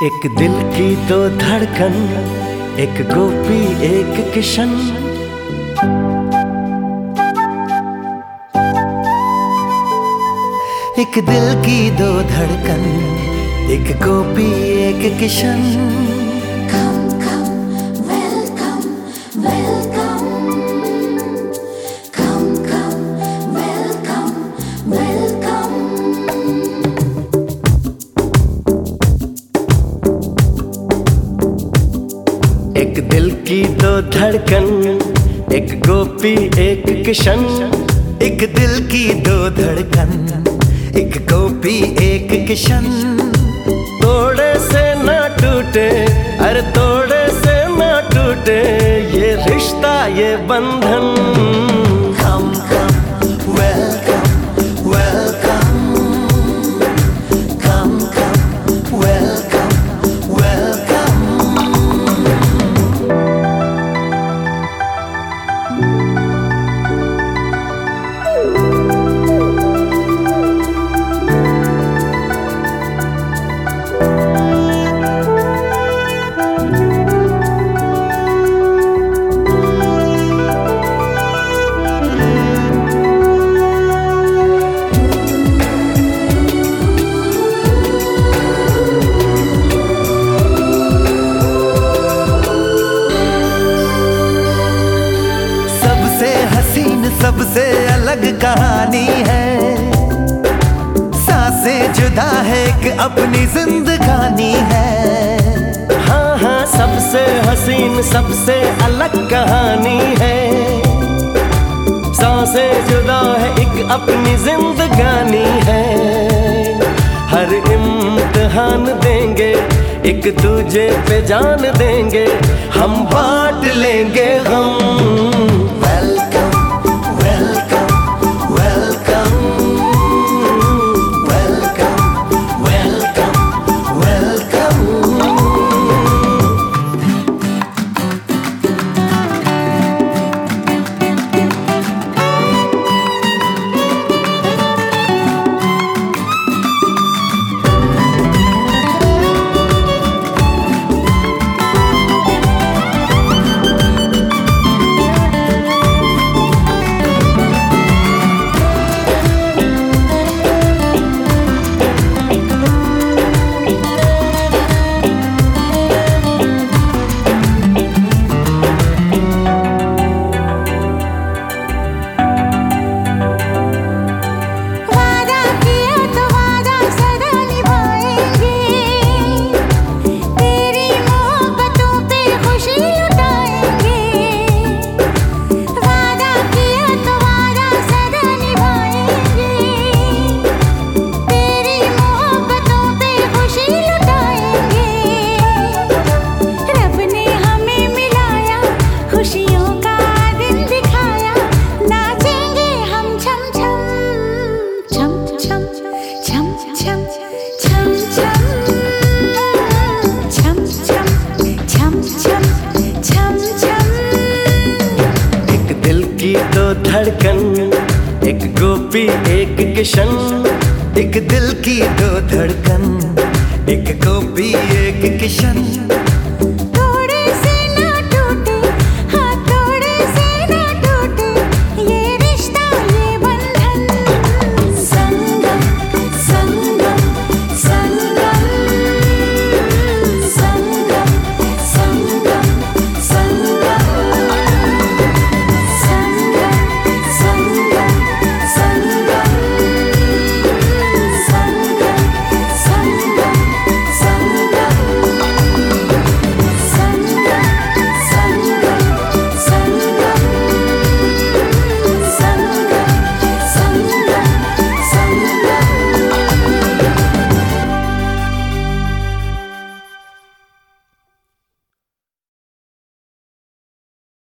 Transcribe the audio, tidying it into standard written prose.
एक दिल की दो धड़कन, एक गोपी एक किशन। एक दिल की दो धड़कन, एक गोपी एक किशन। एक दिल की दो धड़कन, एक गोपी एक किशन। एक दिल की दो धड़कन, एक गोपी एक किशन। तोड़े से ना टूटे, अरे तोड़े से ना टूटे ये रिश्ता ये बंधन। Come come welcome welcome, come come welcome welcome. सबसे अलग कहानी है, सांसें जुदा है एक अपनी जिंदगानी है। हाँ हाँ सबसे हसीन सबसे अलग कहानी है, सांसें जुदा है एक अपनी जिंदगानी है। हर इम्तिहान देंगे एक दूजे पे जान देंगे, हम बांट लेंगे हम। दो धड़कन, एक गोपी एक किशन। एक दिल की दो धड़कन, एक गोपी एक किशन।